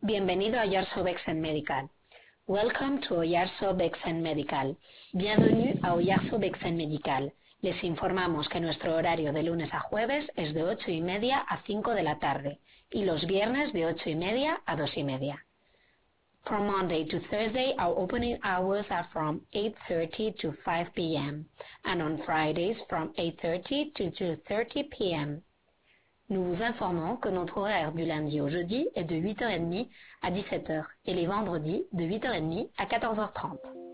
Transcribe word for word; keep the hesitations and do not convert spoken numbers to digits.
Bienvenido a Yarso Bexen Medical. Welcome to Oyarzo Bexen Medical. Bienvenue a Oyarzo Bexen Medical. Les informamos que nuestro horario de lunes a jueves es de ocho y media a cinco de la tarde y los viernes de ocho y media a dos y media. From Monday to Thursday, our opening hours are from eight thirty to five p m and on Fridays from eight thirty to two thirty p m Nous vous informons que notre horaire du lundi au jeudi est de huit heures trente à dix-sept heures et les vendredis de huit heures trente à quatorze heures trente.